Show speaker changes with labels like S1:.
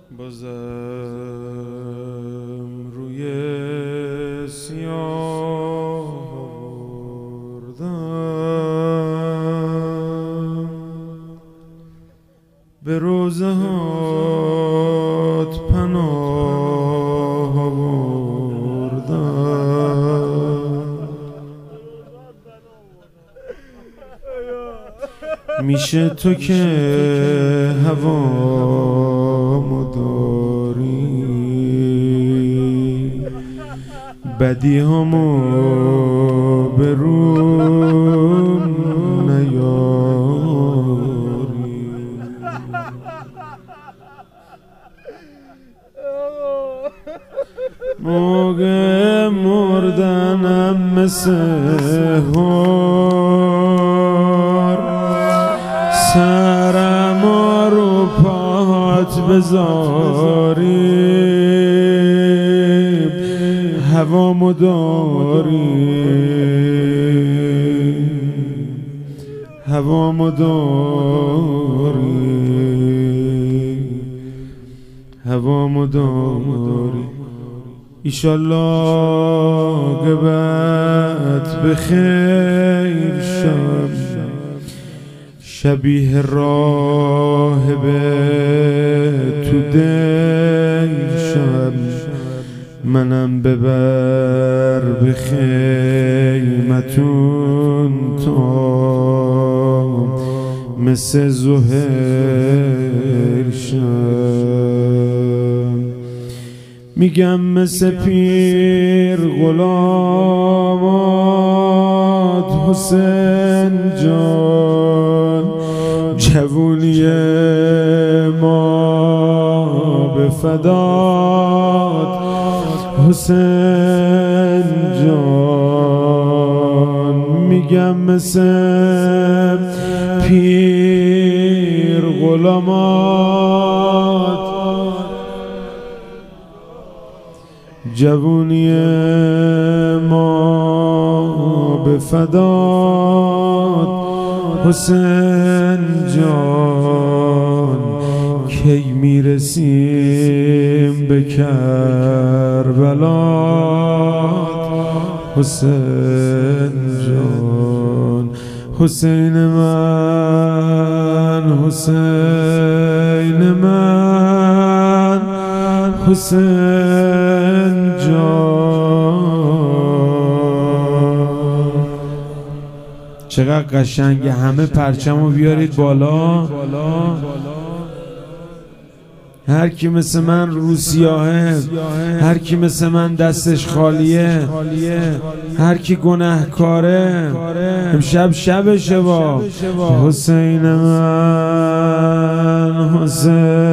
S1: بازم روی سیاه آوردم، به روزه هات پناه آوردم. میشه تو که هوامو داری، بدی همو به روم نیاری. موقع مردنم مثل هور، سرم رو پات بذاری، هوامو داری، هوامو داری، هوامو داری. ایشالله که بعد بخیر شم، شبیه راهبه تو دیر شم. منم ببر به خیمتون تا مثل زهیر شم. میگم مثل پیر غلامات حسین جان، جوونی ما به فدات حسین جان. میگم مثل پیر غلامات، جوونی ما به فدات حسین جان. کی میرسیم به کربلات حسین جان. حسین من، حسین من، حسین جان. چقدر قشنگه. همه پرچمو بیارید بالا. هر کی مثل من رو سیاهه، هر کی مثل من دستش خالیه، هر کی گناهکاره امشب شبشه با حسین من، حسین